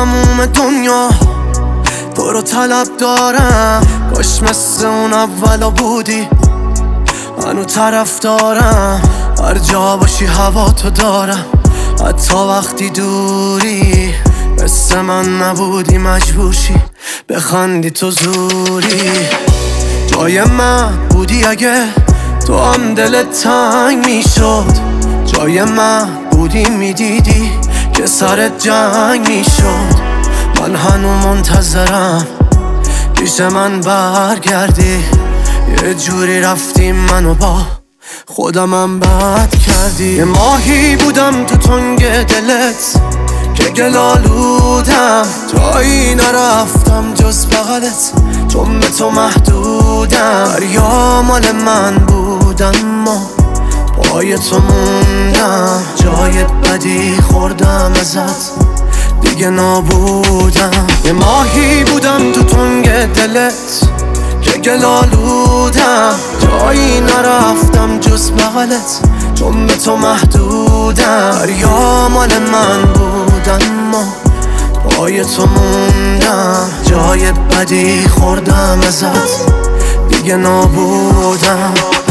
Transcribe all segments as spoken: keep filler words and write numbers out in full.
تموم دنیا تو رو طلب دارم. کاش مثل اون اولا بودی، منو طرف دارم. هر جا باشی هوا تو دارم، حتی وقتی دوری. مثل من نبودی مجبوشی بخندی تو زوری. جای من بودی اگه تو هم دلت تنگ میشد. جای من بودی میدیدی که سرت جنگ میشد. من هنو منتظرم پیش من برگردی. یه جوری رفتی منو با خودمم بد کردی. یه ماهی بودم تو تنگ دلت که گلالودم. جایی نرفتم جز بغلت، چون به تو محدودم. دریا مال من بود اما پای تو موندم. جای بدی خوردم ازت دیگه نابودم. یه ماهی بودم تو تنگ دلت که گلالودم. جایی نرفتم جز بغلت، چون به تو محدودم. دریا مال من بود اما پای تو موندم. جای بدی خوردم ازت دیگه نابودم.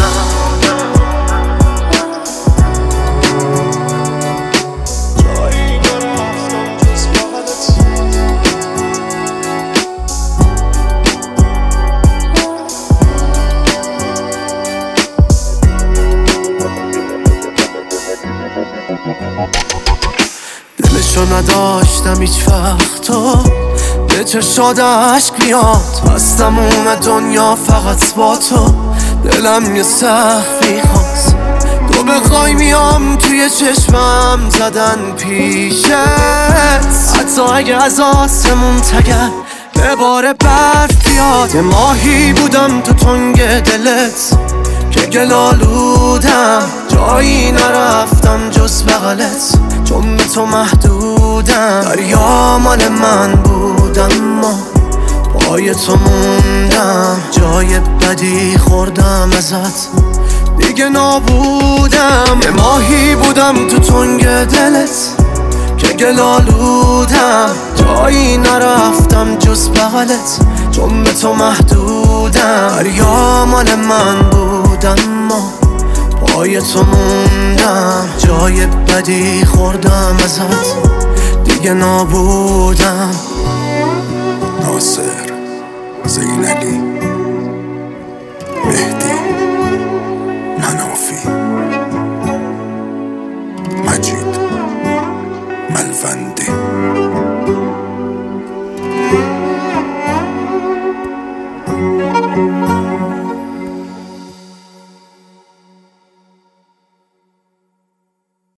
دلشو نداشتم هیچ وقت تو به چشاد عشق میاد. از تموم دنیا فقط با تو دلم یه سخفی خواست. تو بخوای میام توی چشمم زدن پیشت. حتی اگه از آسمون تگر به بار برف بیاد. یه ماهی بودم تو تنگ دلت که گلالودم. جایی نرفتم جز بغلت، چون به تو محدودم. دریا مال من بود اما پای تو موندم. جای بدی خوردم ازت دیگه نابودم. یه ماهی بودم تو تنگ دلت که گلالودم. جایی نرفتم جز بغلت، چون به تو محدودم. دریا مال من بود اما پای تو موندم. جای بدی خوردم ازت دیگه نابودم. ناصر، زین علی، مهدی، مناف